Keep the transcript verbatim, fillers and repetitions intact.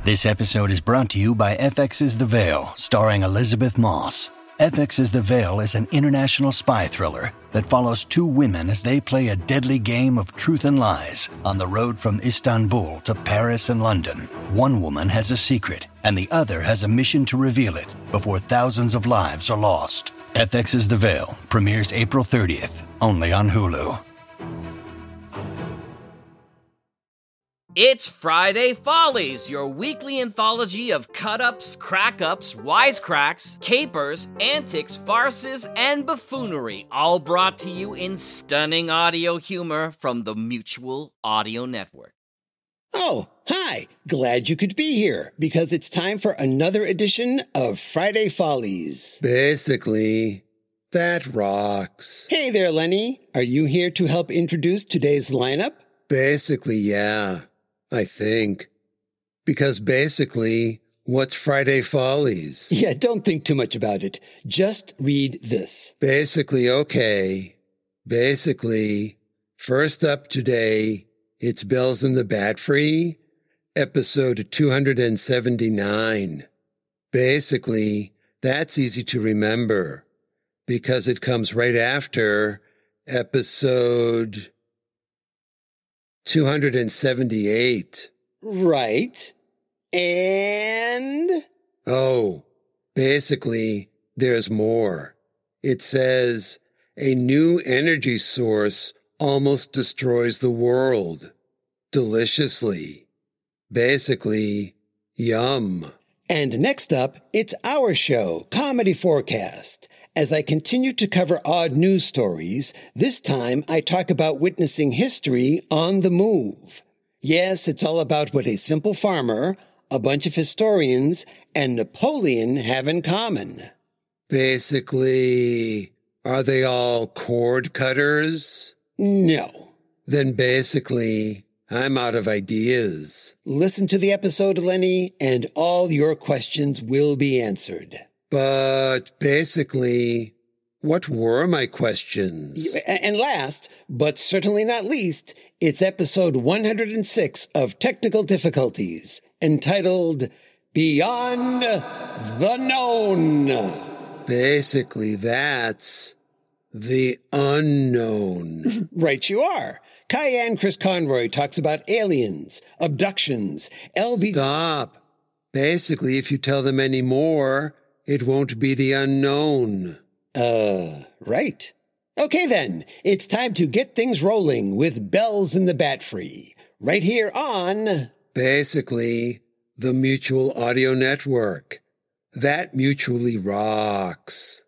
This episode is brought to you by F X's The Veil, starring Elizabeth Moss. F X's The Veil is an international spy thriller that follows two women as they play a deadly game of truth and lies on the road from Istanbul to Paris and London. One woman has a secret, and the other has a mission to reveal it before thousands of lives are lost. F X's The Veil premieres April thirtieth, only on Hulu. It's Friday Follies, your weekly anthology of cut-ups, crack-ups, wisecracks, capers, antics, farces, and buffoonery, all brought to you in stunning audio humor from the Mutual Audio Network. Oh, hi! Glad you could be here, because it's time for another edition of Friday Follies. Basically, that rocks. Hey there, Lenny. Are you here to help introduce today's lineup? Basically, yeah. I think. Because basically, what's Friday Follies? Yeah, don't think too much about it. Just read this. Basically, okay. Basically, first up today, it's Bells in the Bat Free, episode two hundred seventy-nine. Basically, that's easy to remember, because it comes right after episode two hundred seventy-eight. Right. And? Oh, basically, there's more. It says, a new energy source almost destroys the world. Deliciously. Basically, yum. And next up, it's our show, Comedy Forecast. As I continue to cover odd news stories, this time I talk about witnessing history on the move. Yes, it's all about what a simple farmer, a bunch of historians, and Napoleon have in common. Basically, are they all cord cutters? No. Then basically, I'm out of ideas. Listen to the episode, Lenny, and all your questions will be answered. But basically, what were my questions? And last, but certainly not least, it's episode one hundred six of Technical Difficulties, entitled Beyond the Known. Basically, that's the unknown. Right you are. Cayenne Chris Conroy talks about aliens, abductions, L B... Stop. Basically, if you tell them any more, it won't be the unknown. Uh, right. Okay then, it's time to get things rolling with Bells in the Bat Free, right here on... Basically, the Mutual Audio Network. That mutually rocks.